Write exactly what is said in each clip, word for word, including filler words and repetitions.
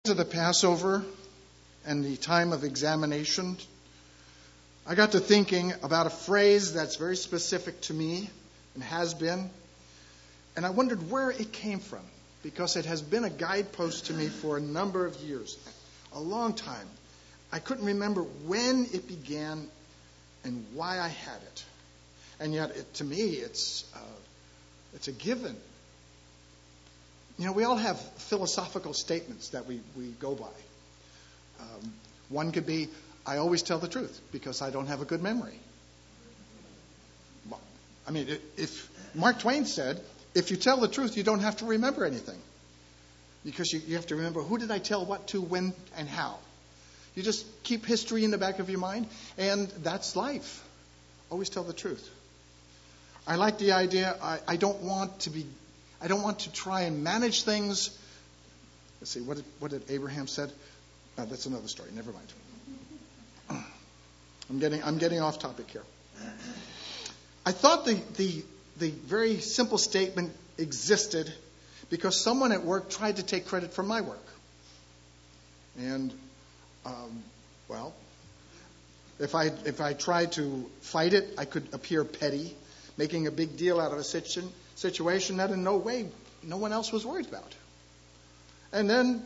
To the Passover and the time of examination, I got to thinking about a phrase that's very specific to me and has been, and I wondered where it came from, because it has been a guidepost to me for a number of years, a long time. I couldn't remember when it began and why I had it, and yet it, to me it's uh, it's a given. You know, we all have philosophical statements that we, we go by. Um, one could be, I always tell the truth because I don't have a good memory. Well, I mean, if Mark Twain said, if you tell the truth, you don't have to remember anything. Because you, you have to remember, who did I tell what to, when, and how. You just keep history in the back of your mind, and that's life. Always tell the truth. I like the idea, I, I don't want to be I don't want to try and manage things. Let's see, what did, what did Abraham said? Oh, that's another story. Never mind. I'm getting I'm getting off topic here. I thought the the the very simple statement existed because someone at work tried to take credit for my work. And um, well, if I if I tried to fight it, I could appear petty, making a big deal out of a situation. situation that in no way no one else was worried about. And then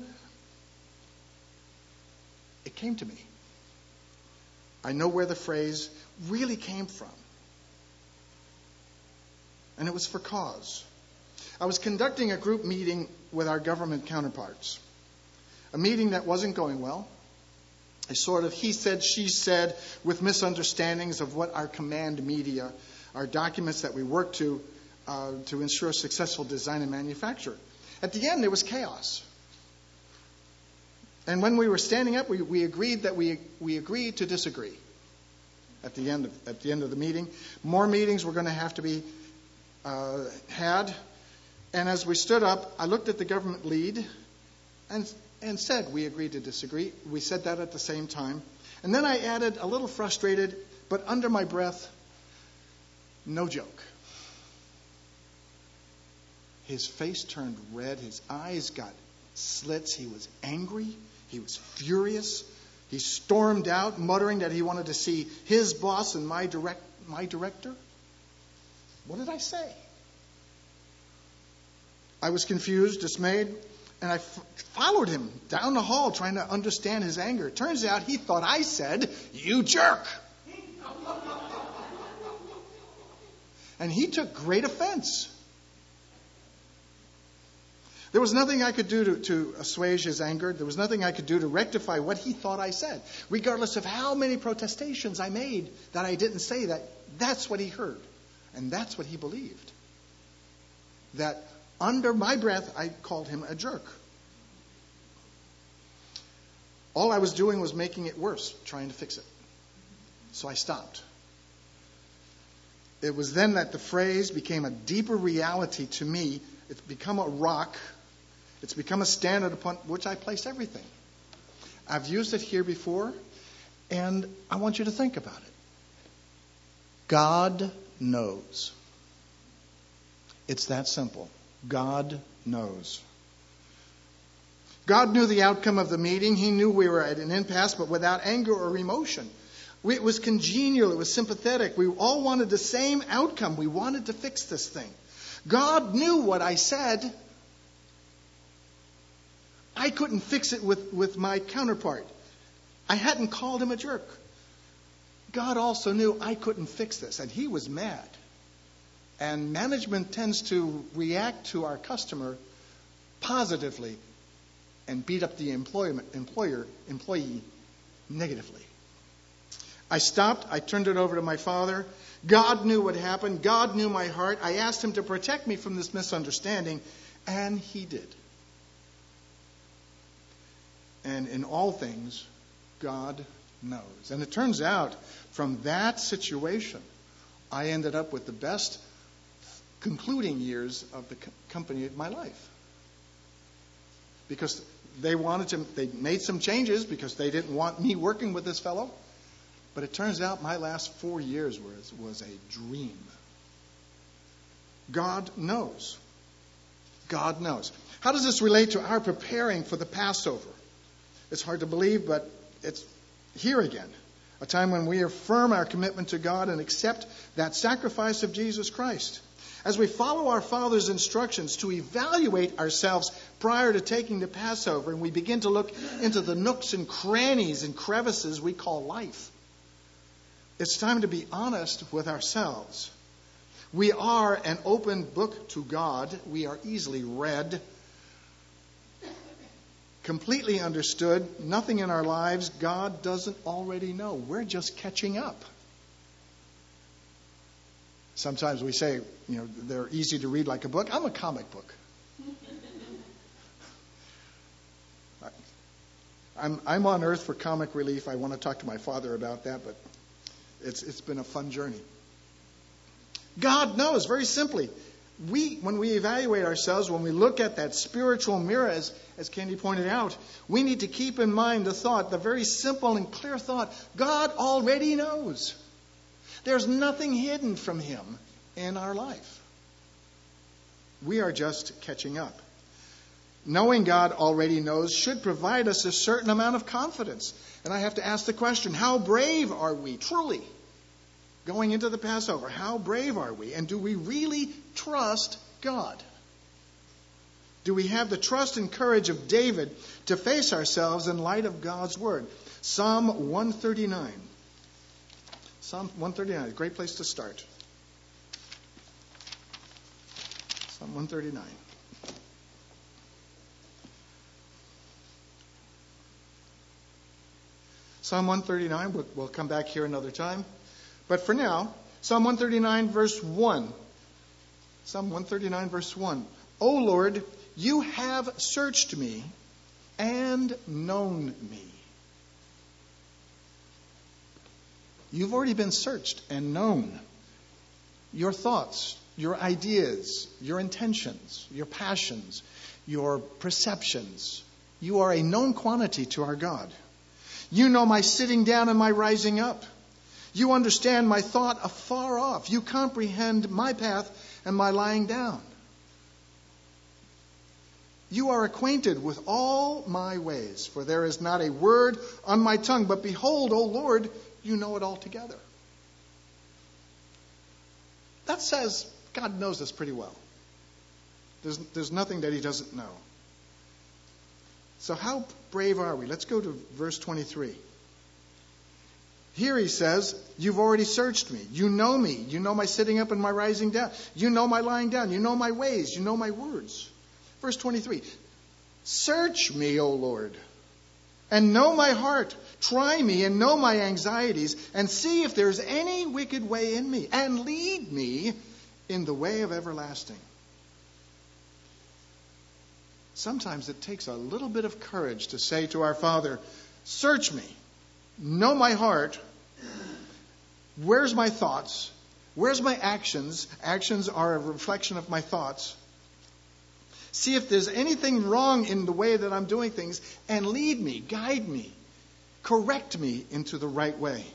it came to me. I know where the phrase really came from. And it was for cause. I was conducting a group meeting with our government counterparts. A meeting that wasn't going well. A sort of he said, she said, with misunderstandings of what our command media, our documents that we work to, Uh, to ensure successful design and manufacture. At the end, there was chaos. And when we were standing up, we, we agreed that we we agreed to disagree. At the end of at the end of the meeting, more meetings were going to have to be uh, had. And as we stood up, I looked at the government lead and and said we agreed to disagree. We said that at the same time. And then I added, a little frustrated, but under my breath, no joke. His face turned red. His eyes got slits. He was angry. He was furious. He stormed out, muttering that he wanted to see his boss and my direct my director. What did I say? I was confused, dismayed, and I f- followed him down the hall trying to understand his anger. It turns out he thought I said, "You jerk." And he took great offense. There was nothing I could do to, to assuage his anger. There was nothing I could do to rectify what he thought I said. Regardless of how many protestations I made that I didn't say that, that's what he heard. And that's what he believed. That under my breath, I called him a jerk. All I was doing was making it worse, trying to fix it. So I stopped. It was then that the phrase became a deeper reality to me. It's become a rock. It's become a standard upon which I place everything. I've used it here before, and I want you to think about it. God knows. It's that simple. God knows. God knew the outcome of the meeting. He knew we were at an impasse, but without anger or emotion. It was congenial. It was sympathetic. We all wanted the same outcome. We wanted to fix this thing. God knew what I said. I couldn't fix it with, with my counterpart. I hadn't called him a jerk. God also knew I couldn't fix this, and he was mad. And management tends to react to our customer positively and beat up the employment, employer, employee negatively. I stopped. I turned it over to my father. God knew what happened. God knew my heart. I asked him to protect me from this misunderstanding, and he did. And in all things, God knows. And it turns out, from that situation, I ended up with the best concluding years of the co- company of my life. Because they wanted to, they made some changes because they didn't want me working with this fellow. But it turns out my last four years was, was a dream. God knows. God knows. How does this relate to our preparing for the Passover? It's hard to believe, but it's here again. A time when we affirm our commitment to God and accept that sacrifice of Jesus Christ. As we follow our Father's instructions to evaluate ourselves prior to taking the Passover, and we begin to look into the nooks and crannies and crevices we call life, it's time to be honest with ourselves. We are an open book to God. We are easily read, completely understood. Nothing in our lives God doesn't already know. We're just catching up. Sometimes we say, you know, they're easy to read like a book. I'm a comic book. I'm I'm on earth for comic relief. I want to talk to my father about that, but it's it's been a fun journey. God knows, very simply. We, when we evaluate ourselves, when we look at that spiritual mirror, as, as Candy pointed out, we need to keep in mind the thought, the very simple and clear thought, God already knows. There's nothing hidden from him in our life. We are just catching up. Knowing God already knows should provide us a certain amount of confidence. And I have to ask the question, how brave are we, truly, going into the Passover? How brave are we? And do we really trust God? Do we have the trust and courage of David to face ourselves in light of God's word? Psalm one thirty-nine. Psalm one thirty-nine, a great place to start. Psalm one thirty-nine. Psalm one thirty-nine, we'll, we'll come back here another time. But for now, Psalm one thirty-nine, verse one. Psalm one thirty-nine, verse one. O Lord, you have searched me and known me. You've already been searched and known. Your thoughts, your ideas, your intentions, your passions, your perceptions. You are a known quantity to our God. You know my sitting down and my rising up. You understand my thought afar off. You comprehend my path and my lying down. You are acquainted with all my ways, for there is not a word on my tongue. But behold, O Lord, you know it altogether. That says God knows us pretty well. There's, there's nothing that he doesn't know. So how brave are we? Let's go to verse twenty-three. Here he says, you've already searched me. You know me. You know my sitting up and my rising down. You know my lying down. You know my ways. You know my words. Verse twenty-three. Search me, O Lord, and know my heart. Try me and know my anxieties, and see if there's any wicked way in me, and lead me in the way of everlasting. Sometimes it takes a little bit of courage to say to our Father, search me, know my heart, where's my thoughts, where's my actions? Actions are a reflection of my thoughts. See if there's anything wrong in the way that I'm doing things, and lead me, guide me, correct me into the right way.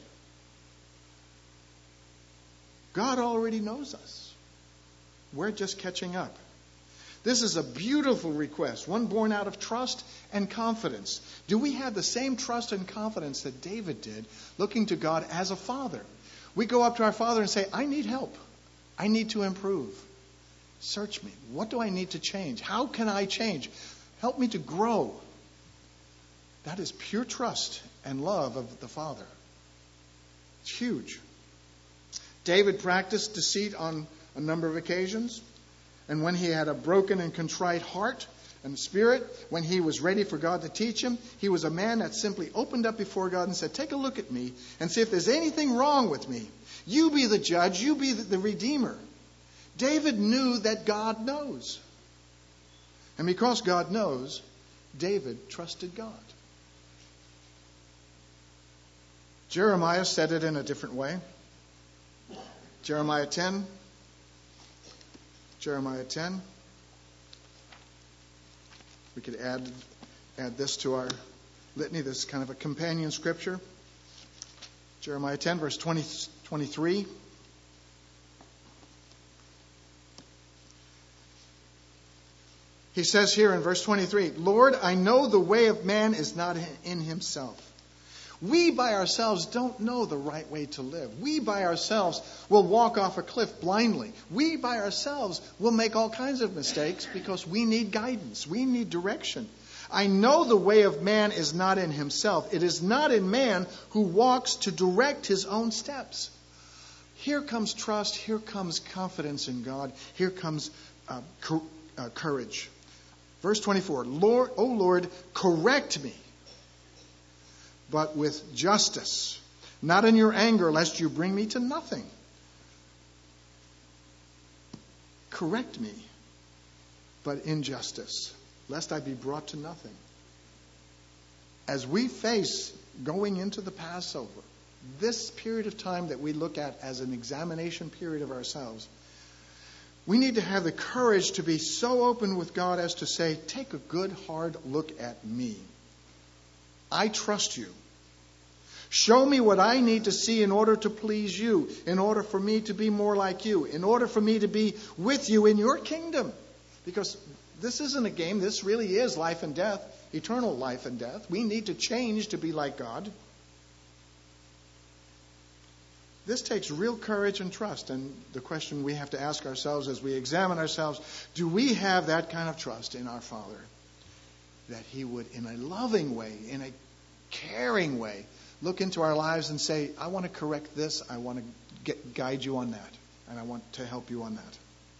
God already knows us. We're just catching up. This is a beautiful request, one born out of trust and confidence. Do we have the same trust and confidence that David did, looking to God as a father? We go up to our Father and say, I need help. I need to improve. Search me. What do I need to change? How can I change? Help me to grow. That is pure trust and love of the Father. It's huge. David practiced deceit on a number of occasions. And when he had a broken and contrite heart and spirit, when he was ready for God to teach him, he was a man that simply opened up before God and said, take a look at me and see if there's anything wrong with me. You be the judge. You be the Redeemer. David knew that God knows. And because God knows, David trusted God. Jeremiah said it in a different way. Jeremiah ten. Jeremiah ten. We could add add this to our litany. This is kind of a companion scripture. Jeremiah ten, verse twenty, twenty-three. He says here in verse twenty-three, Lord, I know the way of man is not in himself. We by ourselves don't know the right way to live. We by ourselves will walk off a cliff blindly. We by ourselves will make all kinds of mistakes because we need guidance. We need direction. I know the way of man is not in himself. It is not in man who walks to direct his own steps. Here comes trust. Here comes confidence in God. Here comes uh, co- uh, courage. Verse twenty-four, Lord, O Lord, correct me, but with justice, not in your anger, lest you bring me to nothing. Correct me, but in justice, lest I be brought to nothing. As we face going into the Passover, this period of time that we look at as an examination period of ourselves, we need to have the courage to be so open with God as to say, take a good, hard look at me. I trust you. Show me what I need to see in order to please you, in order for me to be more like you, in order for me to be with you in your kingdom. Because this isn't a game. This really is life and death, eternal life and death. We need to change to be like God. This takes real courage and trust. And the question we have to ask ourselves as we examine ourselves, do we have that kind of trust in our Father? That He would, in a loving way, in a caring way, look into our lives and say, I want to correct this. I want to get, guide you on that. And I want to help you on that.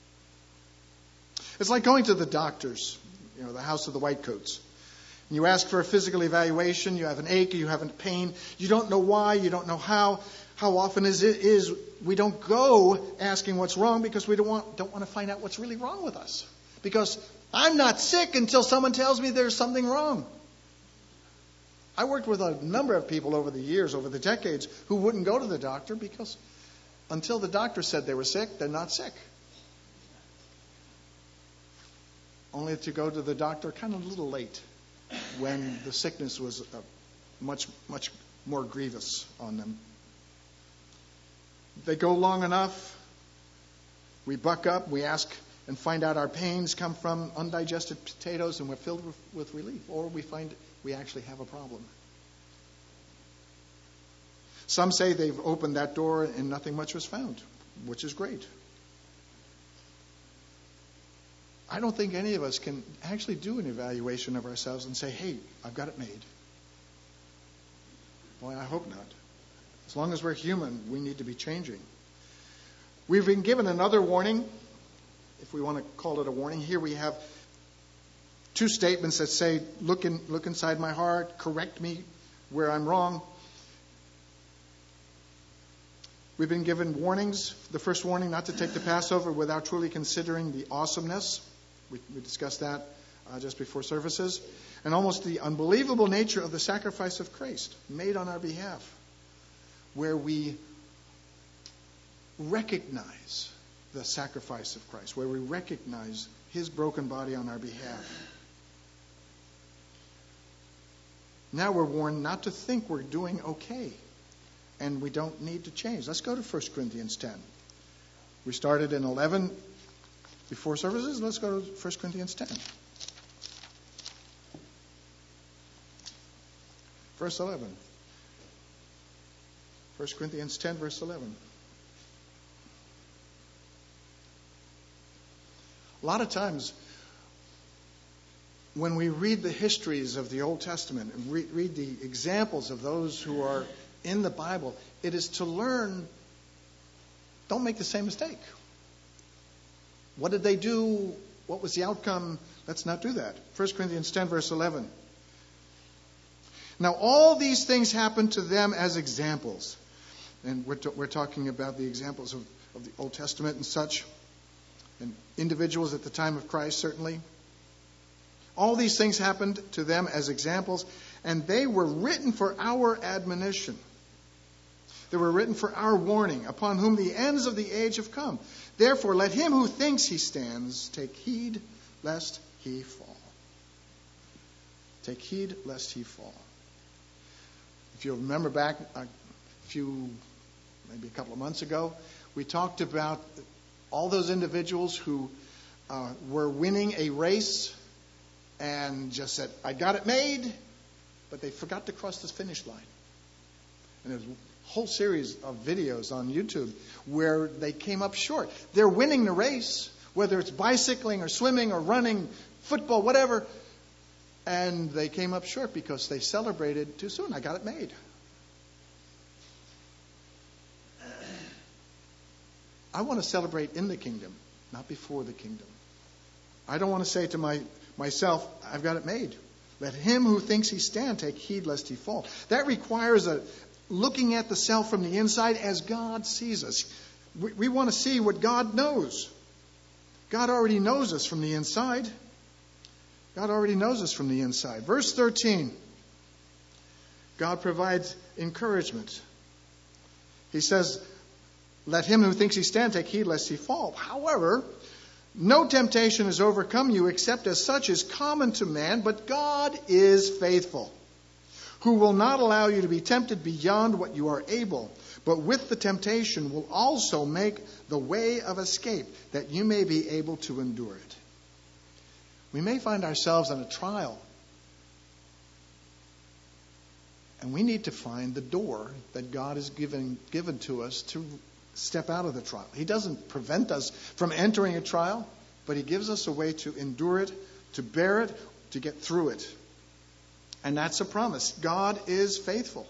It's like going to the doctors, you know, the House of the White Coats. And you ask for a physical evaluation. You have an ache, you have a pain. You don't know why, you don't know how. How often is it is we don't go asking what's wrong because we don't want don't want to find out what's really wrong with us. Because I'm not sick until someone tells me there's something wrong. I worked with a number of people over the years, over the decades, who wouldn't go to the doctor because until the doctor said they were sick, they're not sick. Only to go to the doctor kind of a little late when the sickness was uh, much, much more grievous on them. They go long enough, we buck up, we ask and find out our pains come from undigested potatoes and we're filled with, with relief. Or we find we actually have a problem. Some say they've opened that door and nothing much was found, which is great. I don't think any of us can actually do an evaluation of ourselves and say, hey, I've got it made. Boy, I hope not. As long as we're human, we need to be changing. We've been given another warning, if we want to call it a warning. Here we have two statements that say, look in, look inside my heart, correct me where I'm wrong. We've been given warnings. The first warning, not to take the Passover without truly considering the awesomeness. We, we discussed that uh, just before services. And almost the unbelievable nature of the sacrifice of Christ made on our behalf, where we recognize the sacrifice of Christ, where we recognize His broken body on our behalf. Now we're warned not to think we're doing okay, and we don't need to change. Let's go to First Corinthians ten. We started in eleven before services. Let's go to First Corinthians ten. Verse eleven. First Corinthians ten, verse eleven. A lot of times, when we read the histories of the Old Testament and re- read the examples of those who are in the Bible, it is to learn, don't make the same mistake. What did they do? What was the outcome? Let's not do that. First Corinthians ten, verse eleven. Now, all these things happened to them as examples. And we're, t- we're talking about the examples of, of the Old Testament and such, and individuals at the time of Christ, certainly. All these things happened to them as examples, and they were written for our admonition. They were written for our warning, upon whom the ends of the age have come. Therefore, let him who thinks he stands take heed lest he fall. Take heed lest he fall. If you'll remember back a few, maybe a couple of months ago, we talked about all those individuals who uh, were winning a race and just said, I got it made, but they forgot to cross the finish line. And there's a whole series of videos on YouTube where they came up short. They're winning the race, whether it's bicycling or swimming or running, football, whatever, and they came up short because they celebrated too soon. I got it made. I want to celebrate in the kingdom, not before the kingdom. I don't want to say to my myself, I've got it made. Let him who thinks he stand take heed lest he fall. That requires a looking at the self from the inside as God sees us. We, we want to see what God knows. God already knows us from the inside. God already knows us from the inside. Verse thirteen. God provides encouragement. He says, let him who thinks he stand take heed lest he fall. However, no temptation has overcome you except as such is common to man, but God is faithful, who will not allow you to be tempted beyond what you are able, but with the temptation will also make the way of escape, that you may be able to endure it. We may find ourselves in a trial, and we need to find the door that God has given, given to us to step out of the trial. He doesn't prevent us from entering a trial, but he gives us a way to endure it, to bear it, to get through it. And that's a promise. God is faithful.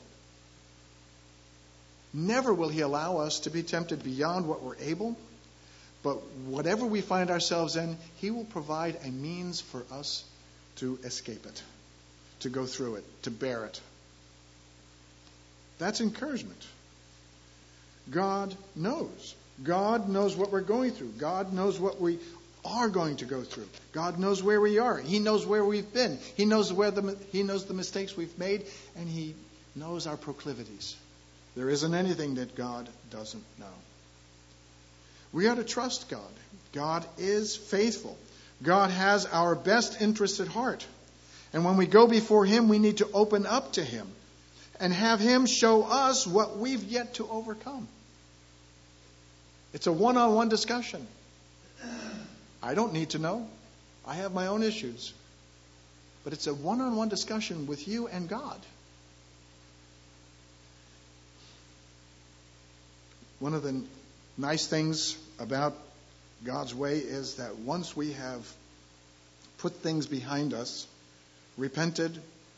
Never will he allow us to be tempted beyond what we're able, but whatever we find ourselves in, he will provide a means for us to escape it, to go through it, to bear it. That's encouragement. God knows. God knows what we're going through. God knows what we are going to go through. God knows where we are. He knows where we've been. He knows where the He knows the mistakes we've made, and he knows our proclivities. There isn't anything that God doesn't know. We are to trust God. God is faithful. God has our best interests at heart. And when we go before him, we need to open up to him and have him show us what we've yet to overcome. It's a one-on-one discussion. I don't need to know. I have my own issues. But it's a one-on-one discussion with you and God. One of the nice things about God's way is that once we have put things behind us, repented,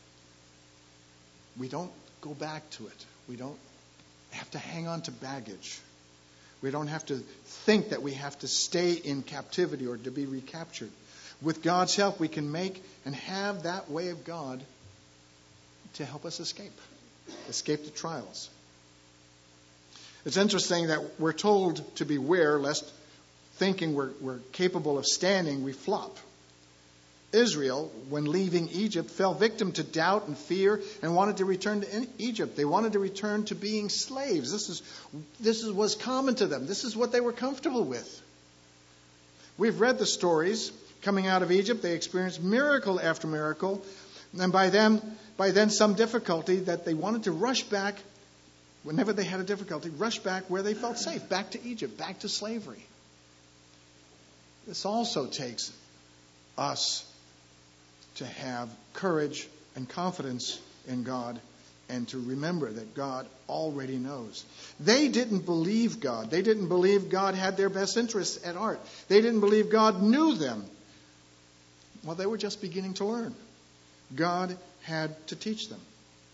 we don't go back to it. We don't have to hang on to baggage. We don't have to think that we have to stay in captivity or to be recaptured. With God's help, we can make and have that way of God to help us escape, escape the trials. It's interesting that we're told to beware lest thinking we're, we're capable of standing, we flop. Israel, when leaving Egypt, fell victim to doubt and fear and wanted to return to Egypt. They wanted to return to being slaves. This is this is, was common to them. This is what they were comfortable with. We've read the stories. Coming out of Egypt, they experienced miracle after miracle. And by them, by then some difficulty that they wanted to rush back, whenever they had a difficulty, rush back where they felt safe, back to Egypt, back to slavery. This also takes us to have courage and confidence in God and to remember that God already knows. They didn't believe God. They didn't believe God had their best interests at heart. They didn't believe God knew them. Well, they were just beginning to learn. God had to teach them.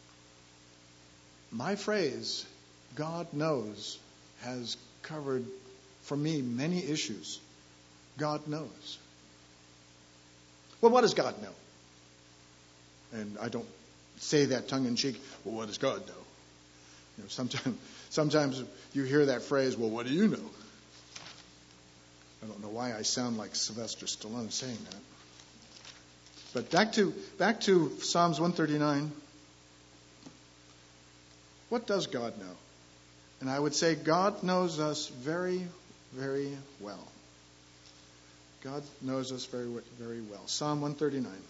My phrase, God knows, has covered for me many issues. God knows. Well, what does God know? And I don't say that tongue-in-cheek, well, what does God know? You know, sometimes, sometimes you hear that phrase, well, what do you know? I don't know why I sound like Sylvester Stallone saying that. But back to back to Psalms one thirty-nine. What does God know? And I would say God knows us very, very well. God knows us very, very well. Psalm one thirty-nine,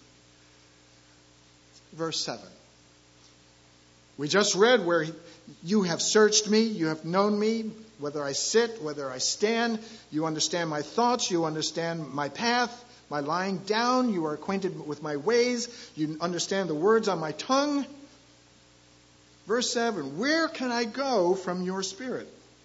verse seven. We just read where you have searched me, you have known me, whether I sit, whether I stand. You understand my thoughts, you understand my path, my lying down. You are acquainted with my ways. You understand the words on my tongue. Verse seven, where can I go from your spirit?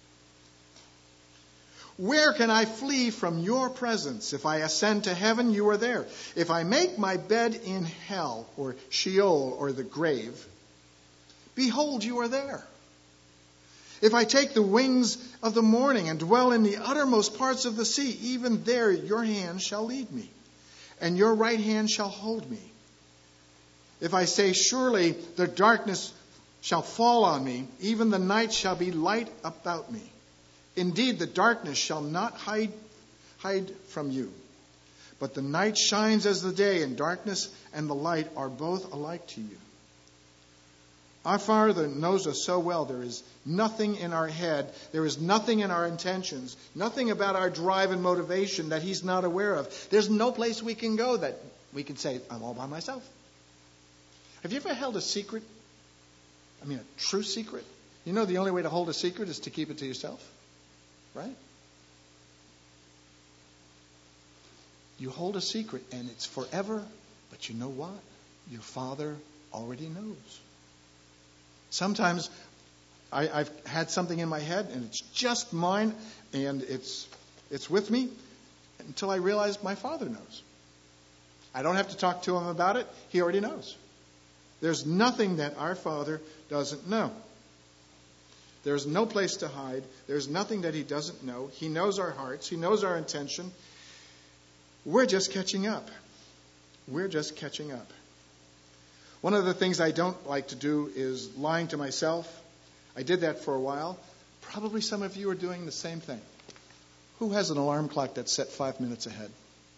Where can I flee from your presence? If I ascend to heaven, you are there. If I make my bed in hell, or Sheol, or the grave, behold, you are there. If I take the wings of the morning and dwell in the uttermost parts of the sea, even there your hand shall lead me, and your right hand shall hold me. If I say, surely the darkness shall fall on me, even the night shall be light about me. Indeed, the darkness shall not hide, hide from you. But the night shines as the day, and darkness and the light are both alike to you. Our Father knows us so well. There is nothing in our head. There is nothing in our intentions. Nothing about our drive and motivation that He's not aware of. There's no place we can go that we can say, I'm all by myself. Have you ever held a secret? I mean, a true secret? You know the only way to hold a secret is to keep it to yourself. Right? You hold a secret and it's forever, but you know what? Your Father already knows. Sometimes I, I've had something in my head and it's just mine and it's it's with me until I realize my Father knows. I don't have to talk to Him about it. He already knows. There's nothing that our Father doesn't know. There's no place to hide. There's nothing that He doesn't know. He knows our hearts. He knows our intention. We're just catching up. We're just catching up. One of the things I don't like to do is lying to myself. I did that for a while. Probably some of you are doing the same thing. Who has an alarm clock that's set five minutes ahead?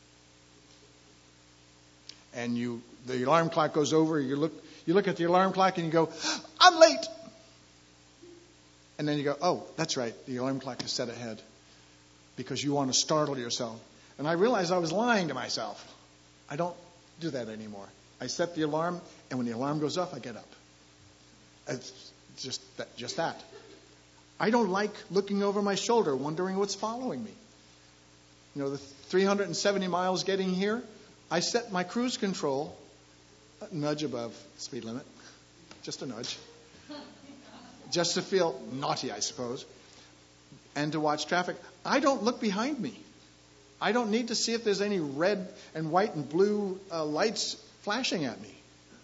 And you, the alarm clock goes over. You look, you look at the alarm clock and you go, I'm late. And then you go, oh, that's right. The alarm clock is set ahead because you want to startle yourself. And I realized I was lying to myself. I don't do that anymore. I set the alarm, and when the alarm goes off, I get up. It's just that. Just that. I don't like looking over my shoulder, wondering what's following me. You know, the three hundred seventy miles getting here, I set my cruise control a nudge above speed limit, just a nudge. Just to feel naughty, I suppose, and to watch traffic. I don't look behind me. I don't need to see if there's any red and white and blue uh, lights flashing at me.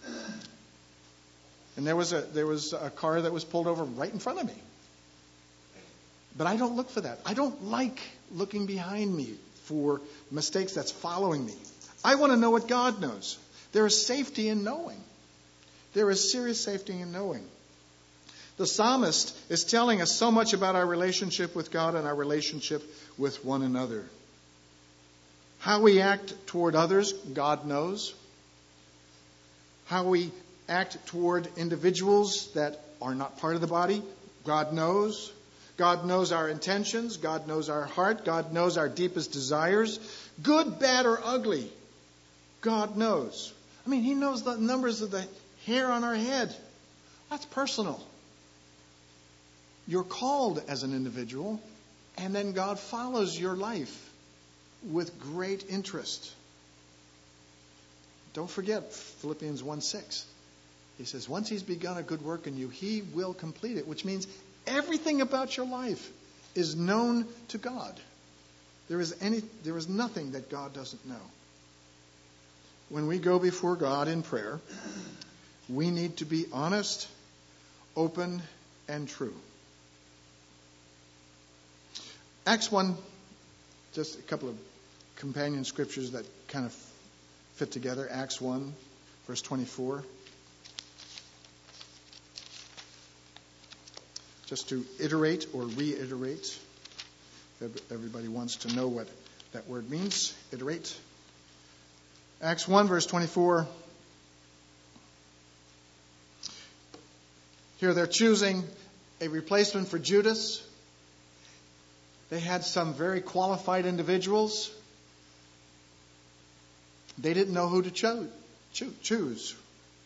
And there was a there was a car that was pulled over right in front of me. But I don't look for that. I don't like looking behind me for mistakes that's following me. I want to know what God knows. There is safety in knowing. There is serious safety in knowing. The psalmist is telling us so much about our relationship with God and our relationship with one another. How we act toward others, God knows. How we act toward individuals that are not part of the body, God knows. God knows our intentions. God knows our heart. God knows our deepest desires. Good, bad, or ugly, God knows. I mean, He knows the numbers of the hair on our head. That's personal. You're called as an individual, and then God follows your life with great interest. Don't forget Philippians one six. He says, once He's begun a good work in you, He will complete it, which means everything about your life is known to God. There is any, there is nothing that God doesn't know. When we go before God in prayer, we need to be honest, open, and true. Acts one, just a couple of companion scriptures that kind of fit together. Acts one, verse twenty-four. Just to iterate or reiterate. Everybody wants to know what that word means. Iterate. Acts one, verse twenty-four. Here they're choosing a replacement for Judas. They had some very qualified individuals. They didn't know who to cho- cho- choose.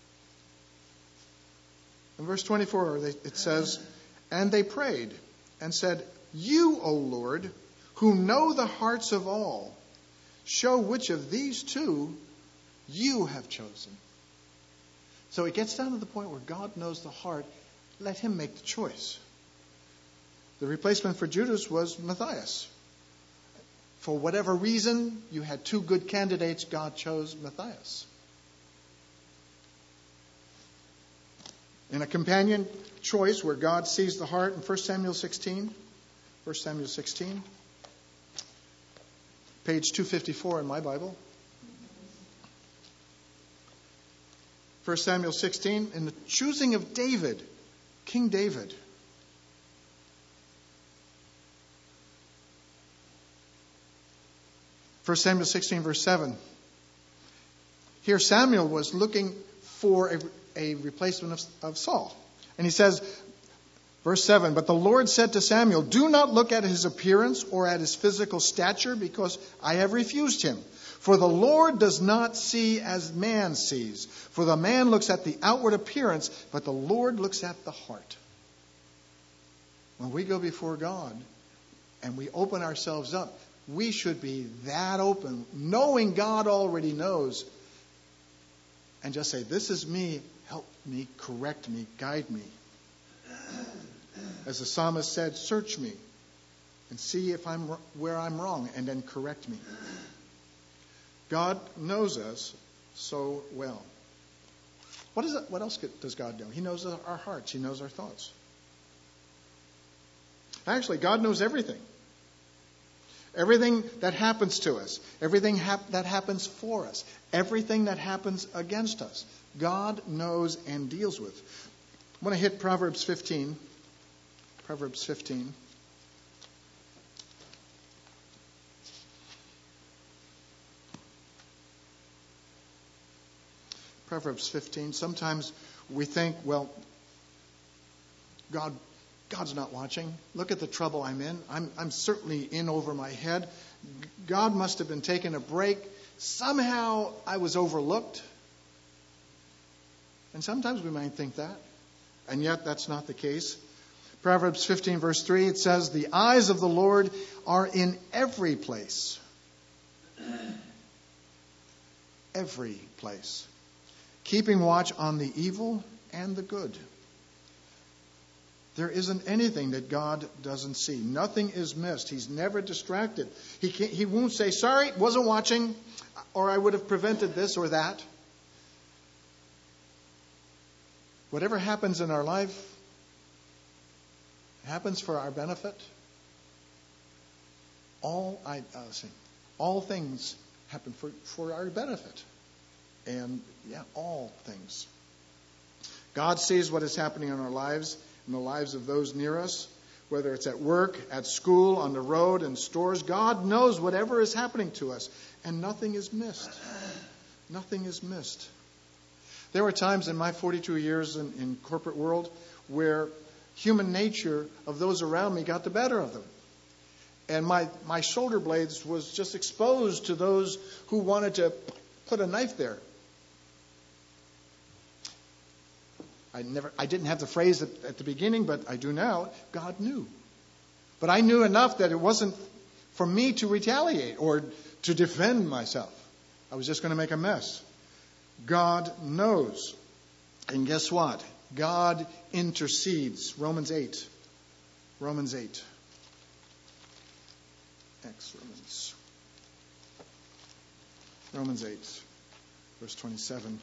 In verse twenty-four, it says, and they prayed and said, you, O Lord, who know the hearts of all, show which of these two you have chosen. So it gets down to the point where God knows the heart. Let him make the choice. The replacement for Judas was Matthias. For whatever reason, you had two good candidates. God chose Matthias. In a companion choice where God sees the heart in First Samuel sixteen, First Samuel sixteen, page two fifty-four in my Bible. First Samuel sixteen, in the choosing of David, King David. First Samuel sixteen, verse seven. Here Samuel was looking for a, a replacement of, of Saul. And he says, verse seven, but the Lord said to Samuel, do not look at his appearance or at his physical stature, because I have refused him. For the Lord does not see as man sees. For the man looks at the outward appearance, but the Lord looks at the heart. When we go before God and we open ourselves up, we should be that open, knowing God already knows, and just say, this is me, help me, correct me, guide me. As the psalmist said, search me and see if I'm where I'm wrong, and then correct me. God knows us so well. What is it? What else does God know? He knows our hearts. He knows our thoughts. Actually, God knows everything. Everything that happens to us, everything hap- that happens for us, everything that happens against us, God knows and deals with. I want to hit Proverbs fifteen. Proverbs fifteen. Proverbs fifteen. Sometimes we think, well, God God's not watching. Look at the trouble I'm in. I'm, I'm certainly in over my head. God must have been taking a break. Somehow I was overlooked. And sometimes we might think that. And yet that's not the case. Proverbs fifteen, verse three, it says, the eyes of the Lord are in every place. Every place. Keeping watch on the evil and the good. There isn't anything that God doesn't see. Nothing is missed. He's never distracted. He can't, he won't say, sorry, wasn't watching, or I would have prevented this or that. Whatever happens in our life happens for our benefit. All I uh, see, all things happen for, for our benefit. And yeah, all things. God sees what is happening in our lives, in the lives of those near us, whether it's at work, at school, on the road, in stores. God knows whatever is happening to us, and nothing is missed. Nothing is missed. There were times in my forty-two years in, in corporate world where human nature of those around me got the better of them. And my, my shoulder blades was just exposed to those who wanted to put a knife there. I never, I didn't have the phrase at, at the beginning, but I do now. God knew. But I knew enough that it wasn't for me to retaliate or to defend myself. I was just going to make a mess. God knows. And guess what? God intercedes. Romans eight. Romans eight. Excellent. Romans eight, verse twenty-seven.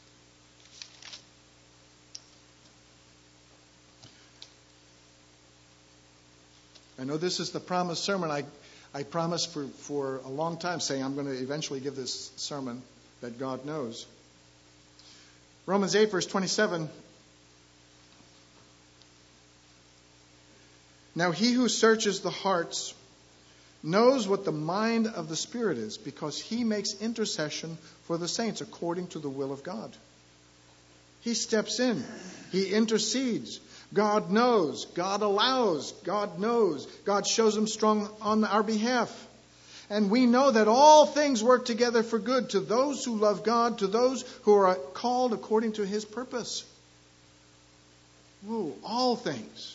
I know this is the promised sermon. I, I promised for, for a long time saying I'm going to eventually give this sermon that God knows. Romans eight, verse twenty-seven. Now he who searches the hearts knows what the mind of the Spirit is, because he makes intercession for the saints according to the will of God. He steps in. He intercedes. God knows. God allows. God knows. God shows him strong on our behalf. And we know that all things work together for good to those who love God, to those who are called according to his purpose. Whoa, all things.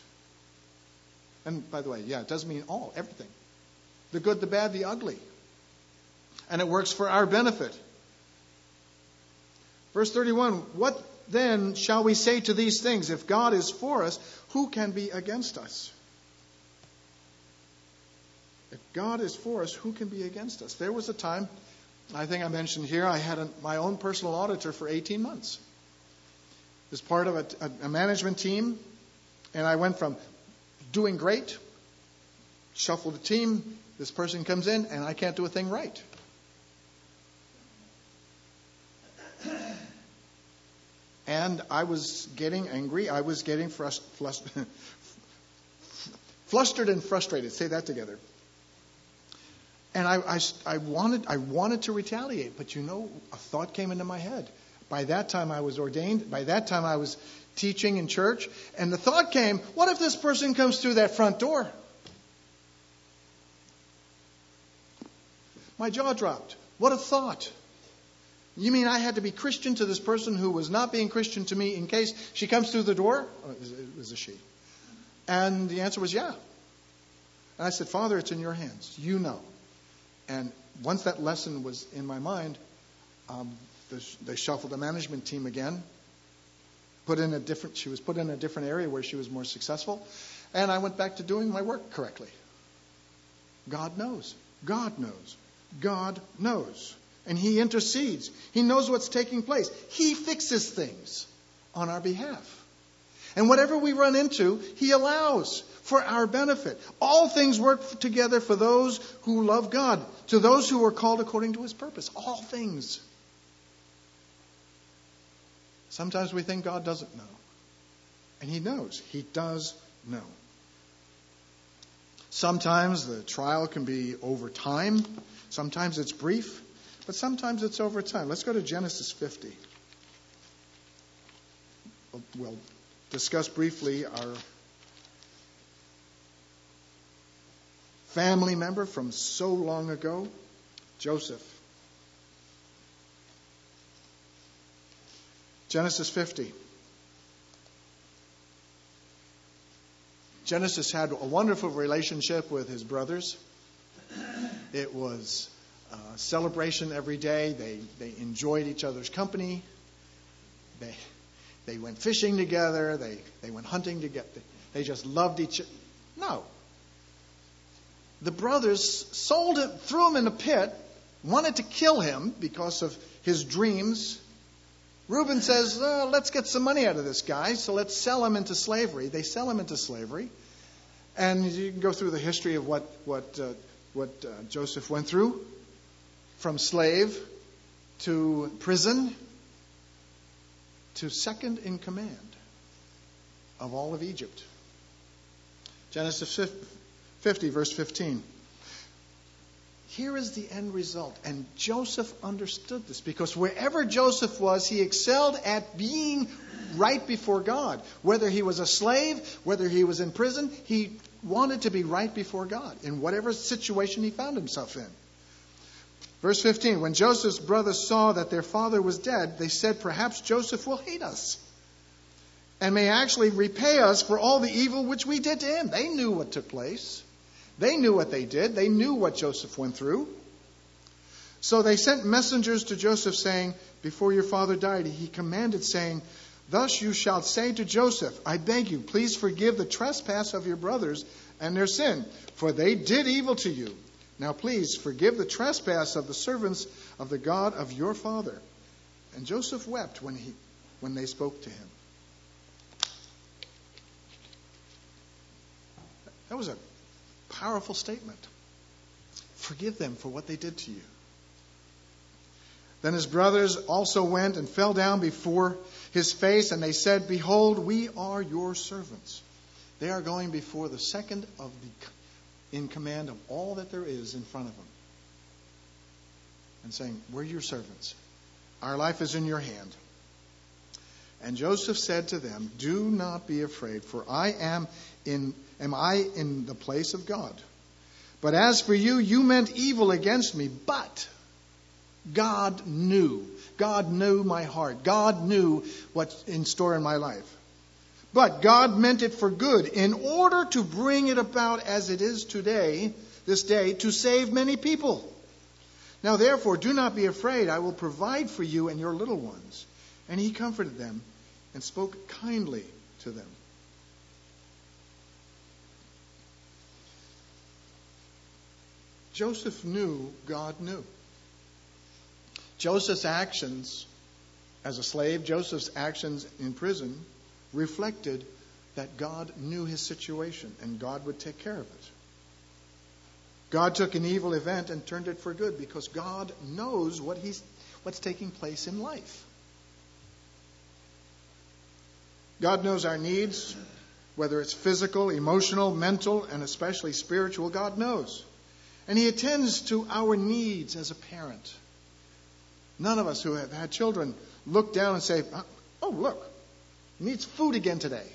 And by the way, yeah, it doesn't mean all, everything. The good, the bad, the ugly. And it works for our benefit. Verse thirty-one, what then shall we say to these things? If God is for us, who can be against us? If God is for us, who can be against us? There was a time, I think I mentioned here, I had a, my own personal auditor for eighteen months. As part of a, a, a management team, and I went from doing great, shuffle the team, this person comes in, and I can't do a thing right. And I was getting angry. I was getting frust- flust- flustered and frustrated. Say that together. And I, I, I wanted I wanted to retaliate, but you know, a thought came into my head. By that time I was ordained. By that time I was teaching in church. And the thought came, what if this person comes through that front door? My jaw dropped. What a thought. You mean I had to be Christian to this person who was not being Christian to me in case she comes through the door? Oh, it, was, it was a she. And the answer was yeah. And I said, Father, it's in your hands. You know. And once that lesson was in my mind, um, they shuffled the management team again. Put in a different. She was put in a different area where she was more successful. And I went back to doing my work correctly. God knows. God knows. God knows. And He intercedes. He knows what's taking place. He fixes things on our behalf. And whatever we run into, He allows for our benefit. All things work together for those who love God, to those who are called according to His purpose. All things. Sometimes we think God doesn't know. And He knows. He does know. Sometimes the trial can be over time. Sometimes it's brief. But sometimes it's over time. Let's go to Genesis fifty. We'll discuss briefly our family member from so long ago, Joseph. Genesis fifty. Genesis had a wonderful relationship with his brothers. It was a celebration every day. They they enjoyed each other's company. They they went fishing together. They they went hunting together. They just loved each other. No. The brothers sold him, threw him in a pit, wanted to kill him because of his dreams. Reuben says, oh, let's get some money out of this guy, so let's sell him into slavery. They sell him into slavery. And you can go through the history of what, what, uh, what uh, Joseph went through. From slave to prison to second in command of all of Egypt. Genesis fifty, verse fifteen. Here is the end result. And Joseph understood this because wherever Joseph was, he excelled at being right before God. Whether he was a slave, whether he was in prison, he wanted to be right before God in whatever situation he found himself in. Verse fifteen, when Joseph's brothers saw that their father was dead, they said, perhaps Joseph will hate us and may actually repay us for all the evil which we did to him. They knew what took place. They knew what they did. They knew what Joseph went through. So they sent messengers to Joseph saying, before your father died, he commanded, saying, thus you shall say to Joseph, I beg you, please forgive the trespass of your brothers and their sin, for they did evil to you. Now please forgive the trespass of the servants of the God of your father. And Joseph wept when he when they spoke to him. That was a powerful statement. Forgive them for what they did to you. Then his brothers also went and fell down before his face, and they said, behold, we are your servants. They are going before the second of the in command of all that there is in front of them. And saying, we're your servants. Our life is in your hand. And Joseph said to them, do not be afraid, for I am in am I in the place of God. But as for you, you meant evil against me, but God knew. God knew my heart. God knew what's in store in my life. But God meant it for good, in order to bring it about as it is today, this day, to save many people. Now therefore, do not be afraid. I will provide for you and your little ones. And he comforted them and spoke kindly to them. Joseph knew God knew. Joseph's actions as a slave, Joseph's actions in prison, reflected that God knew his situation and God would take care of it. God took an evil event and turned it for good because God knows what he's, what's taking place in life. God knows our needs, whether it's physical, emotional, mental, and especially spiritual. God knows. And he attends to our needs as a parent. None of us who have had children look down and say, oh, look, he needs food again today.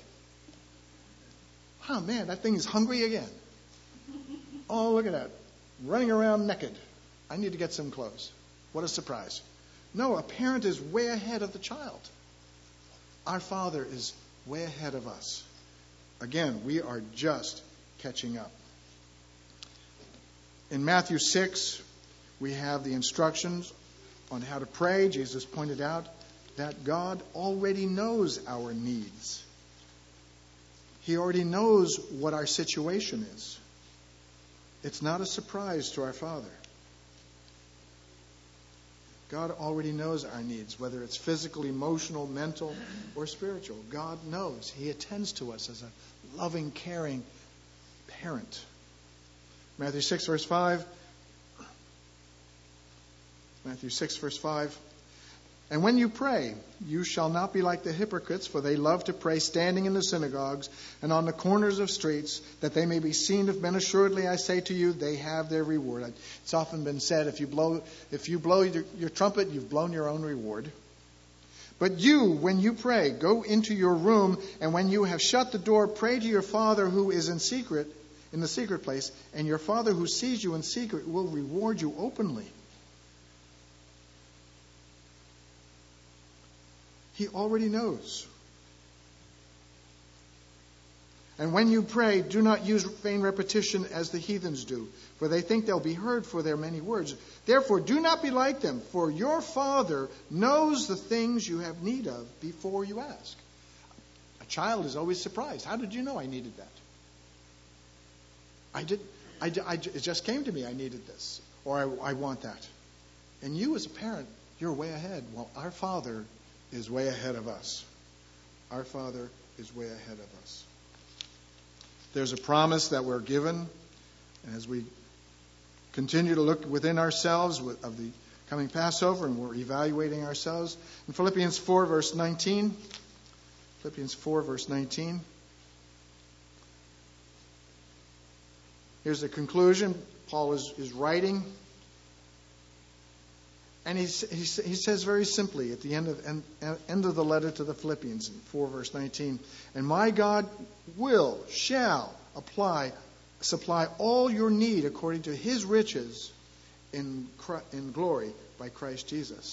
Oh, man, that thing is hungry again. Oh, look at that. Running around naked. I need to get some clothes. What a surprise. No, a parent is way ahead of the child. Our Father is way ahead of us. Again, we are just catching up. In Matthew six, we have the instructions on how to pray. Jesus pointed out that God already knows our needs. He already knows what our situation is. It's not a surprise to our Father. God already knows our needs, whether it's physical, emotional, mental, or spiritual. God knows. He attends to us as a loving, caring parent. Matthew six, verse five. Matthew six, verse five. And when you pray, you shall not be like the hypocrites, for they love to pray standing in the synagogues and on the corners of streets, that they may be seen of men. Assuredly, I say to you, they have their reward. It's often been said, if you blow, if you blow your, your trumpet, you've blown your own reward. But you, when you pray, go into your room, and when you have shut the door, pray to your Father who is in secret, in the secret place, and your Father who sees you in secret will reward you openly. He already knows. And when you pray, do not use vain repetition as the heathens do, for they think they'll be heard for their many words. Therefore, do not be like them, for your Father knows the things you have need of before you ask. A child is always surprised. How did you know I needed that? I did. I, I, it just came to me. I needed this, or I, I want that. And you, as a parent, you're way ahead. Well, our Father is way ahead of us. Our Father is way ahead of us. There's a promise that we're given, and as we continue to look within ourselves of the coming Passover, and we're evaluating ourselves, in Philippians four, verse nineteen, Philippians four, verse nineteen, here's the conclusion. Paul is, is writing. And he, he, he says very simply at the end of, end, end of the letter to the Philippians, in four verse nineteen, and my God will, shall apply, supply all your need according to his riches in, in glory by Christ Jesus.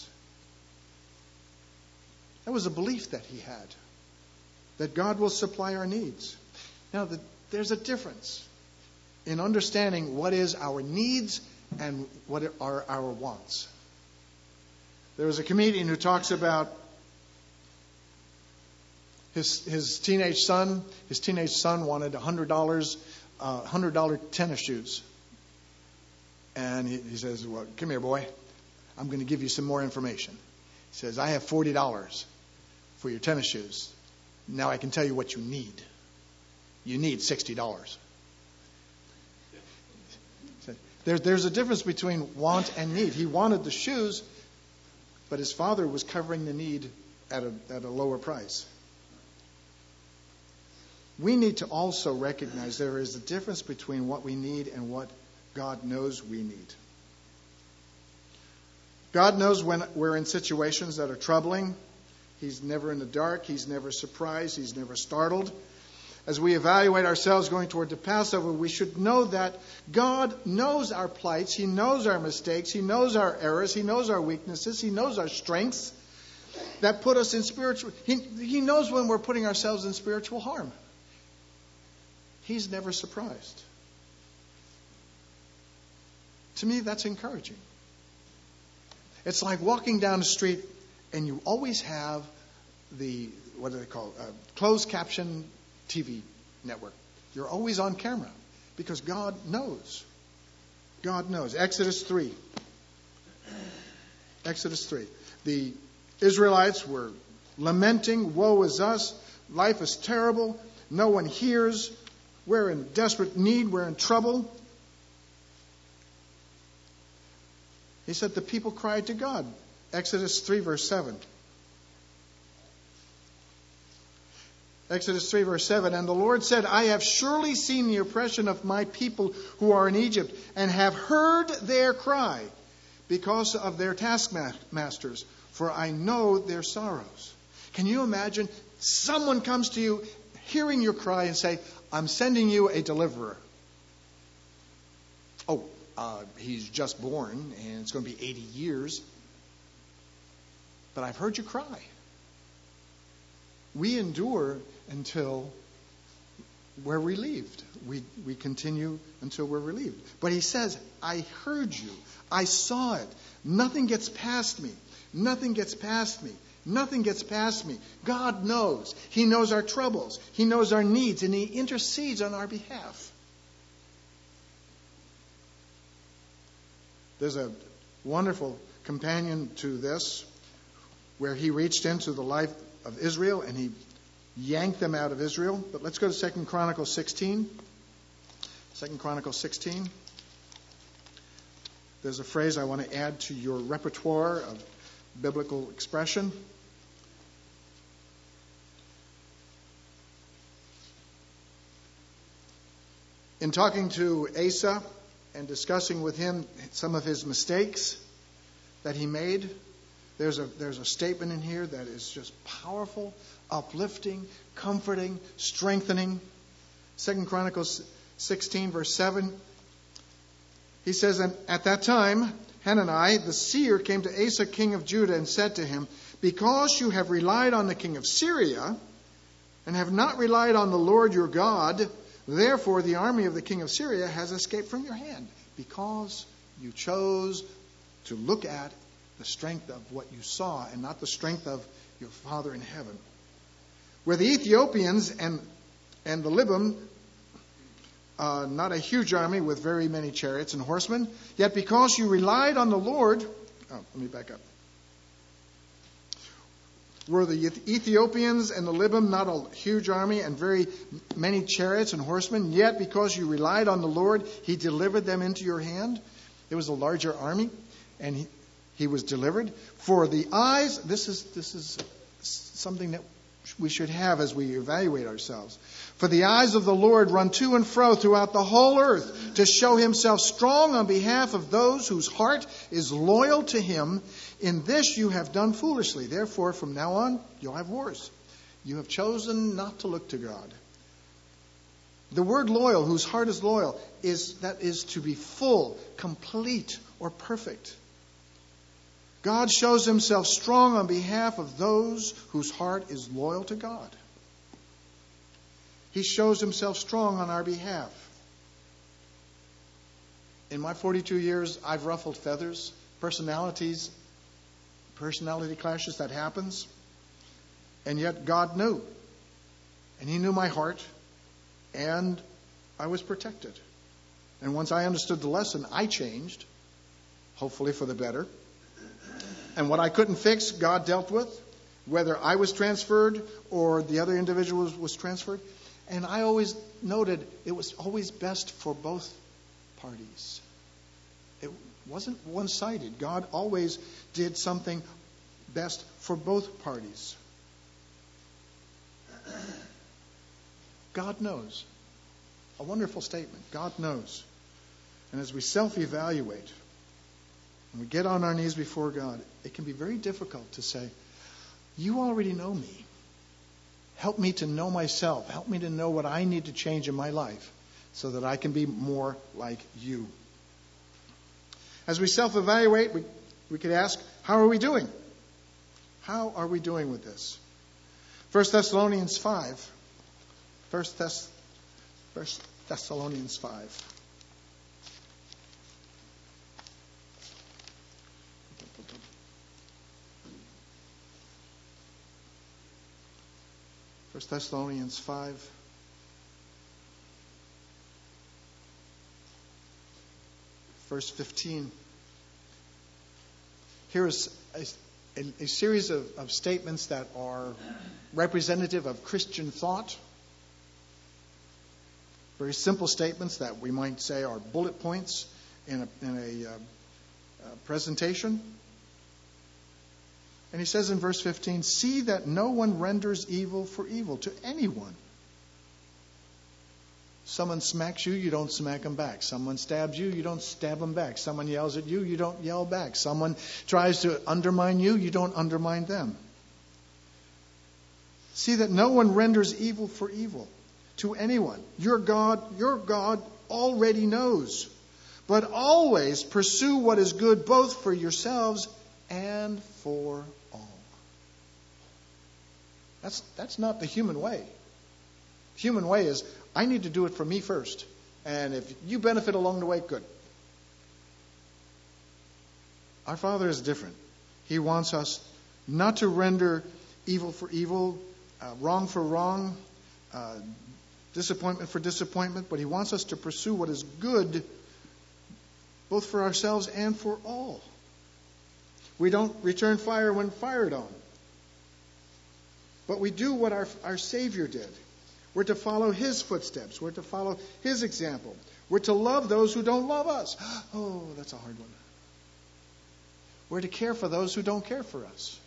That was a belief that he had, that God will supply our needs. Now, the, there's a difference in understanding what is our needs and what are our wants. There was a comedian who talks about his his teenage son. His teenage son wanted one hundred dollars, uh, one hundred dollars tennis shoes. And he, he says, well, come here, boy. I'm going to give you some more information. He says, I have forty dollars for your tennis shoes. Now I can tell you what you need. You need sixty dollars. There, there's a difference between want and need. He wanted the shoes, but his father was covering the need at a, at a lower price. We need to also recognize there is a difference between what we need and what God knows we need. God knows when we're in situations that are troubling. He's never in the dark. He's never surprised. He's never startled. As we evaluate ourselves going toward the Passover, we should know that God knows our plights. He knows our mistakes. He knows our errors. He knows our weaknesses. He knows our strengths that put us in spiritual... He, he knows when we're putting ourselves in spiritual harm. He's never surprised. To me, that's encouraging. It's like walking down the street and you always have the, what do they call it, uh, closed caption T V network. You're always on camera because God knows. God knows. Exodus three. Exodus three. The Israelites were lamenting, woe is us, life is terrible, no one hears, we're in desperate need, we're in trouble. He said the people cried to God. Exodus three, verse seven. Exodus three, verse seven. And the Lord said, I have surely seen the oppression of my people who are in Egypt, and have heard their cry because of their taskmasters, for I know their sorrows. Can you imagine? Someone comes to you, hearing your cry, and say, I'm sending you a deliverer. Oh, uh, he's just born, and it's going to be eighty years. But I've heard you cry. We endure until we're relieved. We, we continue until we're relieved. But he says, I heard you. I saw it. Nothing gets past me. Nothing gets past me. Nothing gets past me. God knows. He knows our troubles. He knows our needs, and he intercedes on our behalf. There's a wonderful companion to this where he reached into the life of Israel and he yanked them out of Israel. But let's go to Second Chronicles sixteen. Second Chronicles sixteen. There's a phrase I want to add to your repertoire of biblical expression. In talking to Asa and discussing with him some of his mistakes that he made, there's a there's a statement in here that is just powerful, uplifting, comforting, strengthening. Second Chronicles sixteen, verse seven. He says, and at that time, Hanani, the seer, came to Asa, king of Judah, and said to him, because you have relied on the king of Syria and have not relied on the Lord your God, therefore the army of the king of Syria has escaped from your hand, because you chose to look at the strength of what you saw and not the strength of your Father in heaven. Where the Ethiopians and, and the Libim, uh, not a huge army with very many chariots and horsemen, yet because you relied on the Lord, oh, let me back up. Were the Ethiopians and the Libim not a huge army and very many chariots and horsemen? Yet because you relied on the Lord, he delivered them into your hand. It was a larger army, and he, he was delivered. For the eyes, this is this is something that we should have as we evaluate ourselves. For the eyes of the Lord run to and fro throughout the whole earth to show himself strong on behalf of those whose heart is loyal to him. In this you have done foolishly. Therefore, from now on, you'll have wars. You have chosen not to look to God. The word loyal, whose heart is loyal, is that is to be full, complete, or perfect. God shows himself strong on behalf of those whose heart is loyal to God. He shows himself strong on our behalf. In my forty-two years, I've ruffled feathers, personalities, personality clashes, that happens. And yet God knew. And he knew my heart. And I was protected. And once I understood the lesson, I changed. Hopefully for the better. And what I couldn't fix, God dealt with. Whether I was transferred or the other individual was, was transferred. And I always noted it was always best for both parties. It wasn't one-sided. God always did something best for both parties. God knows. A wonderful statement. God knows. And as we self-evaluate, and we get on our knees before God, it can be very difficult to say, you already know me. Help me to know myself. Help me to know what I need to change in my life so that I can be more like you. As we self-evaluate, we, we could ask, how are we doing? How are we doing with this? First Thessalonians five. First, Thess- First Thessalonians five. First Thessalonians five. Verse fifteen. Here is a, a, a series of, of statements that are representative of Christian thought. Very simple statements that we might say are bullet points in a, in a uh, uh, presentation. And he says in verse fifteen, see that no one renders evil for evil to anyone. Someone smacks you, you don't smack them back. Someone stabs you, you don't stab them back. Someone yells at you, you don't yell back. Someone tries to undermine you, you don't undermine them. See that no one renders evil for evil to anyone. Your God, your God already knows. But always pursue what is good both for yourselves and for all. That's, that's not the human way. The human way is, I need to do it for me first. And if you benefit along the way, good. Our Father is different. He wants us not to render evil for evil, uh, wrong for wrong, uh, disappointment for disappointment, but He wants us to pursue what is good both for ourselves and for all. We don't return fire when fired on. But we do what our, our Savior did. We're to follow His footsteps. We're to follow His example. We're to love those who don't love us. Oh, that's a hard one. We're to care for those who don't care for us.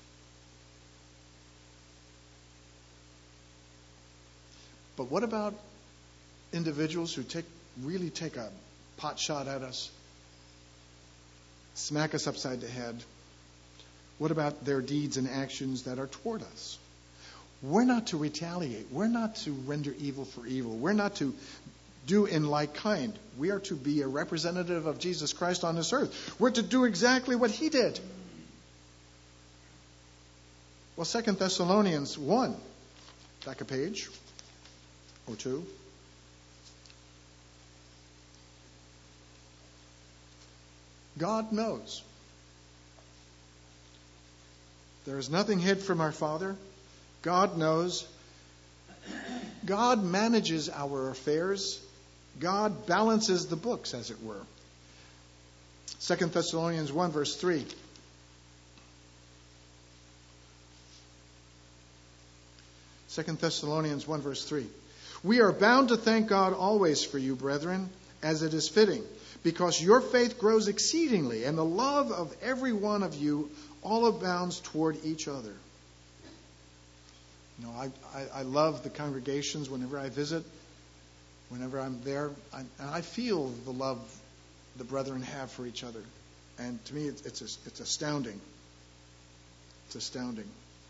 But what about individuals who take really take a pot shot at us, smack us upside the head? What about their deeds and actions that are toward us? We're not to retaliate. We're not to render evil for evil. We're not to do in like kind. We are to be a representative of Jesus Christ on this earth. We're to do exactly what He did. Well, Second Thessalonians one, back a page or two. God knows. There is nothing hid from our Father. God knows. God manages our affairs. God balances the books, as it were. Second Thessalonians one, verse three. Second Thessalonians one, verse three. We are bound to thank God always for you, brethren, as it is fitting, because your faith grows exceedingly, and the love of every one of you all abounds toward each other. You know, I, I, I love the congregations whenever I visit, whenever I'm there. I, and I feel the love the brethren have for each other. And to me, it's, it's, it's astounding. It's astounding.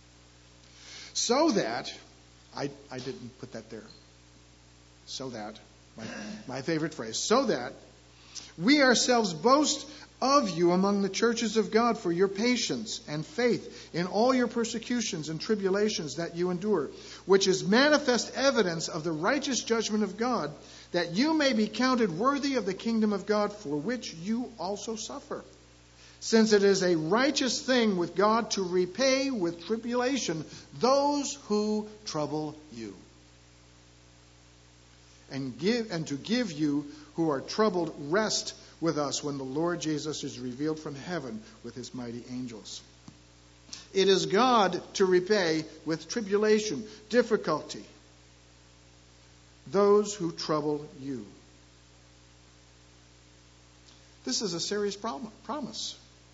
So that, I, I didn't put that there. So that, my, my favorite phrase, so that we ourselves boast of you among the churches of God for your patience and faith in all your persecutions and tribulations that you endure, which is manifest evidence of the righteous judgment of God, that you may be counted worthy of the kingdom of God, for which you also suffer. Since it is a righteous thing with God to repay with tribulation those who trouble you, and give and to give you who are troubled rest with us when the Lord Jesus is revealed from heaven with His mighty angels. It is God to repay with tribulation, difficulty, those who trouble you. This is a serious problem, promise.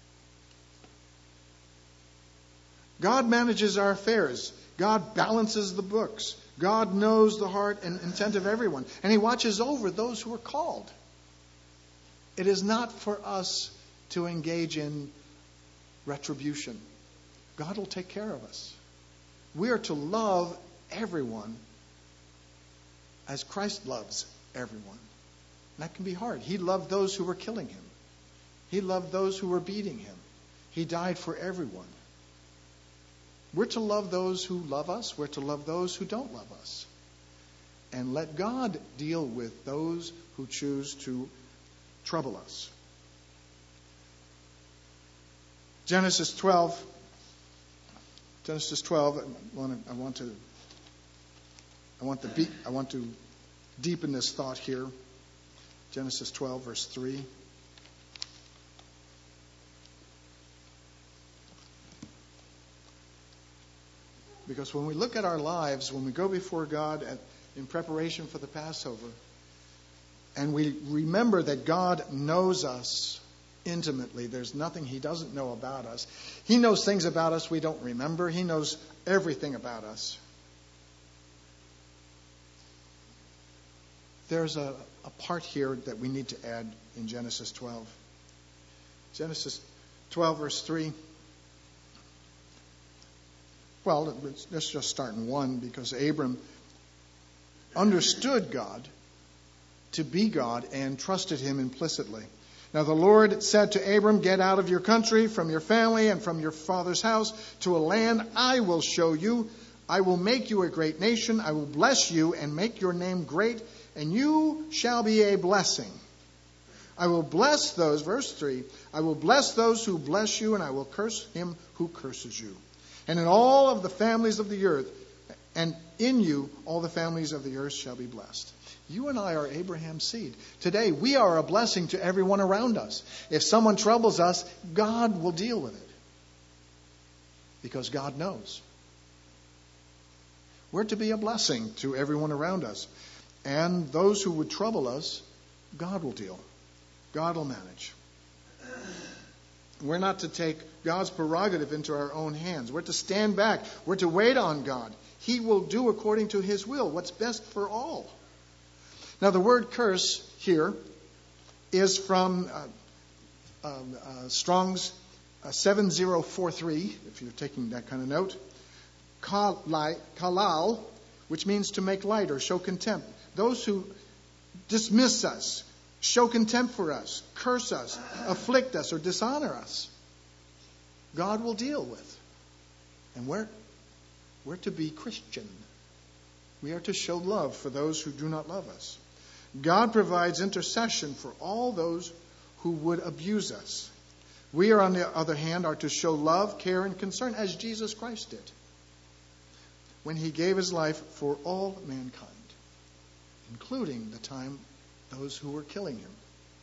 God manages our affairs. God balances the books. God knows the heart and intent of everyone. And He watches over those who are called. It is not for us to engage in retribution. God will take care of us. We are to love everyone as Christ loves everyone. And that can be hard. He loved those who were killing Him. He loved those who were beating Him. He died for everyone. We're to love those who love us. We're to love those who don't love us. And let God deal with those who choose to trouble us. Genesis twelve. Genesis twelve. I want to, I want to I want the be- I want to deepen this thought here. Genesis twelve, verse three. Because when we look at our lives, when we go before God at, in preparation for the Passover, and we remember that God knows us intimately, there's nothing He doesn't know about us. He knows things about us we don't remember. He knows everything about us. There's a, a part here that we need to add in Genesis twelve. Genesis twelve, verse three. Well, let's just start in one, because Abram understood God to be God and trusted Him implicitly. Now the Lord said to Abram, "Get out of your country, from your family, and from your father's house, to a land I will show you. I will make you a great nation. I will bless you and make your name great, and you shall be a blessing. I will bless those," verse three, "I will bless those who bless you, and I will curse him who curses you. And in all of the families of the earth, and in you all the families of the earth shall be blessed." You and I are Abraham's seed. Today, we are a blessing to everyone around us. If someone troubles us, God will deal with it, because God knows. We're to be a blessing to everyone around us. And those who would trouble us, God will deal. God will manage. We're not to take God's prerogative into our own hands. We're to stand back. We're to wait on God. He will do according to His will what's best for all. Now, the word curse here is from uh, um, uh, Strong's uh, seven zero four three, if you're taking that kind of note. Kalal, which means to make light or show contempt. Those who dismiss us, show contempt for us, curse us, afflict us, or dishonor us, God will deal with. And we're, we're to be Christian. We are to show love for those who do not love us. God provides intercession for all those who would abuse us. We are, on the other hand, are to show love, care, and concern as Jesus Christ did when He gave His life for all mankind, including the time those who were killing Him.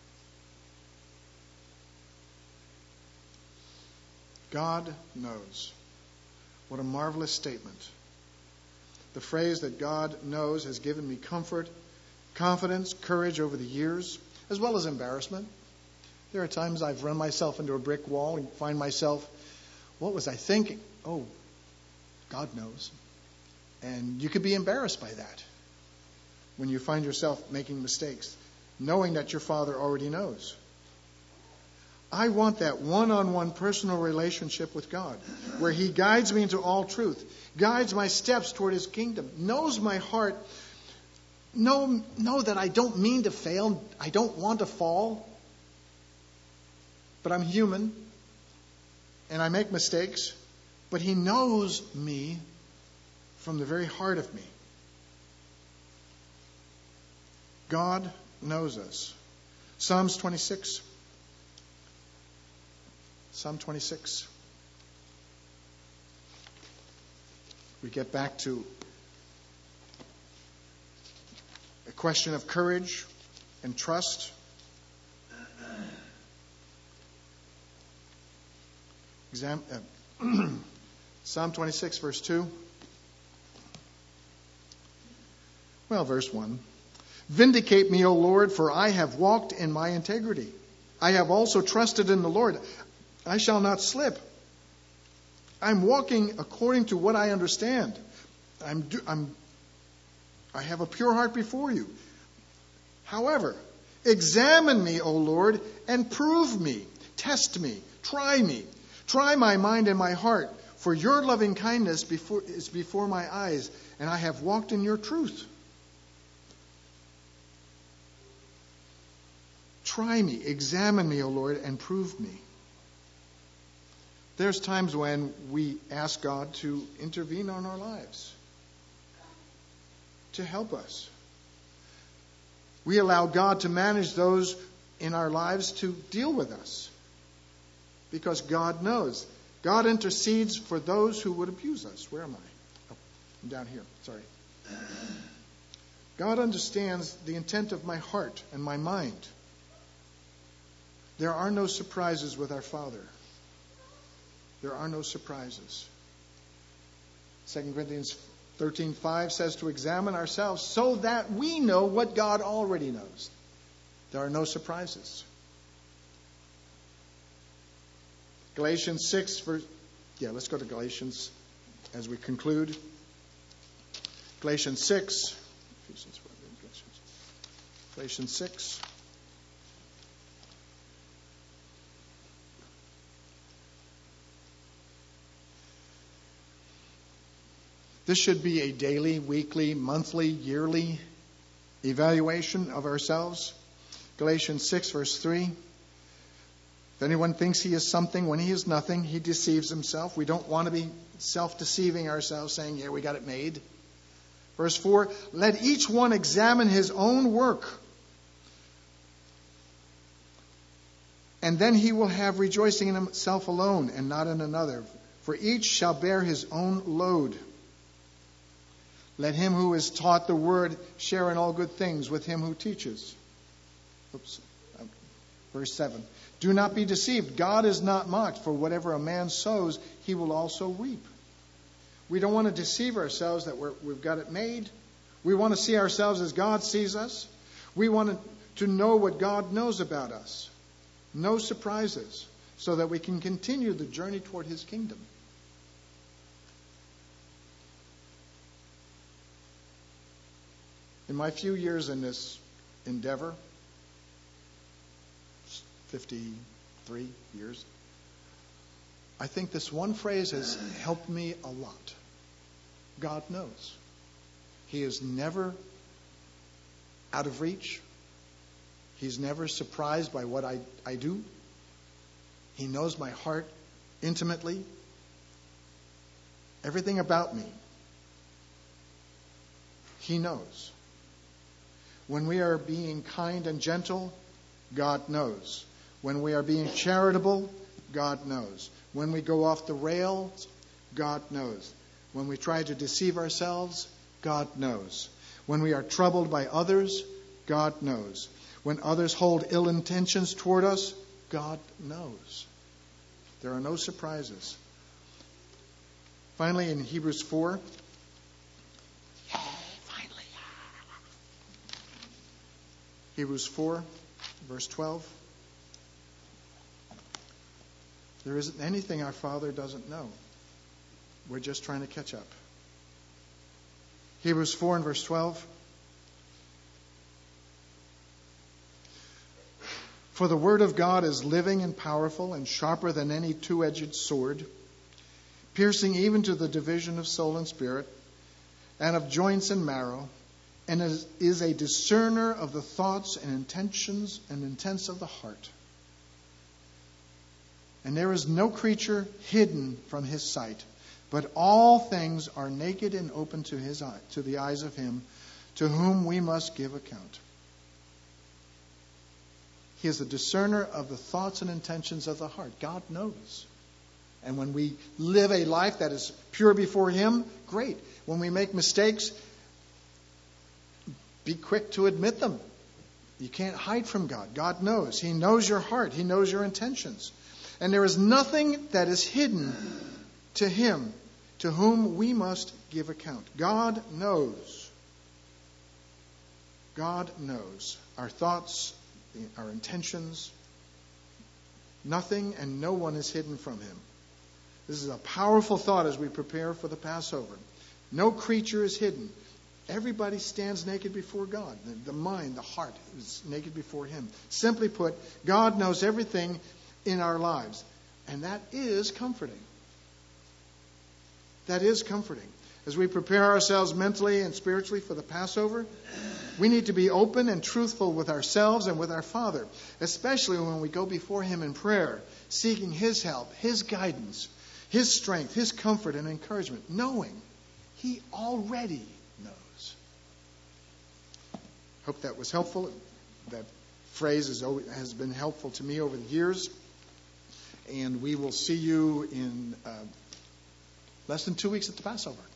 God knows. What a marvelous statement. The phrase that God knows has given me comfort, confidence, courage over the years, as well as embarrassment. There are times I've run myself into a brick wall and find myself, what was I thinking? Oh, God knows. And you could be embarrassed by that when you find yourself making mistakes, knowing that your Father already knows. I want that one-on-one personal relationship with God, where He guides me into all truth, guides my steps toward His kingdom, knows my heart, know, know that I don't mean to fail, I don't want to fall, but I'm human, and I make mistakes, but He knows me from the very heart of me. God knows us. Psalms twenty-six. Psalm twenty-six. We get back to a question of courage and trust. Exam, uh, Psalm twenty-six, verse two. Well, verse one. Vindicate me, O Lord, for I have walked in my integrity. I have also trusted in the Lord. I shall not slip. I'm walking according to what I understand. I'm, I'm, I have a pure heart before you. However, examine me, O Lord, and prove me. Test me. Try me. Try my mind and my heart. For your loving kindness before, is before my eyes, and I have walked in your truth. Try me, examine me, O Lord, and prove me. There's times when we ask God to intervene on our lives, to help us. We allow God to manage those in our lives to deal with us, because God knows. God intercedes for those who would abuse us. Where am I? Oh, I'm down here. Sorry. God understands the intent of my heart and my mind. There are no surprises with our Father. There are no surprises. Second Corinthians thirteen five says to examine ourselves so that we know what God already knows. There are no surprises. Galatians six, verse, yeah, let's go to Galatians as we conclude. Galatians six. Galatians six. This should be a daily, weekly, monthly, yearly evaluation of ourselves. Galatians six, verse three. If anyone thinks he is something when he is nothing, he deceives himself. We don't want to be self-deceiving ourselves, saying, yeah, we got it made. Verse four, let each one examine his own work, and then he will have rejoicing in himself alone and not in another. For each shall bear his own load. Let him who is taught the word share in all good things with him who teaches. Oops. Verse seven. Do not be deceived. God is not mocked, for whatever a man sows, he will also reap. We don't want to deceive ourselves that we're, we've got it made. We want to see ourselves as God sees us. We want to know what God knows about us. No surprises, so that we can continue the journey toward his kingdom. In my few years in this endeavor, fifty-three years, I think this one phrase has helped me a lot. God knows. He is never out of reach. He's never surprised by what I, I do. He knows my heart intimately. Everything about me. He knows. When we are being kind and gentle, God knows. When we are being charitable, God knows. When we go off the rails, God knows. When we try to deceive ourselves, God knows. When we are troubled by others, God knows. When others hold ill intentions toward us, God knows. There are no surprises. Finally, in Hebrews four, Hebrews four, verse twelve. There isn't anything our Father doesn't know. We're just trying to catch up. Hebrews four and verse twelve. For the word of God is living and powerful and sharper than any two-edged sword, piercing even to the division of soul and spirit, and of joints and marrow, and is, is a discerner of the thoughts and intentions and intents of the heart. And there is no creature hidden from his sight, but all things are naked and open to his eye, to the eyes of him to whom we must give account. He is a discerner of the thoughts and intentions of the heart. God knows. And when we live a life that is pure before him, great. When we make mistakes, be quick to admit them. You can't hide from God. God knows. He knows your heart. He knows your intentions. And there is nothing that is hidden to him to whom we must give account. God knows. God knows our thoughts, our intentions. Nothing and no one is hidden from him. This is a powerful thought as we prepare for the Passover. No creature is hidden. Everybody stands naked before God. The, the mind, the heart is naked before him. Simply put, God knows everything in our lives. And that is comforting. That is comforting. As we prepare ourselves mentally and spiritually for the Passover, we need to be open and truthful with ourselves and with our Father, especially when we go before him in prayer, seeking his help, his guidance, his strength, his comfort and encouragement, knowing he already knows. Hope that was helpful. That phrase is, has been helpful to me over the years. And we will see you in uh, less than two weeks at the Passover.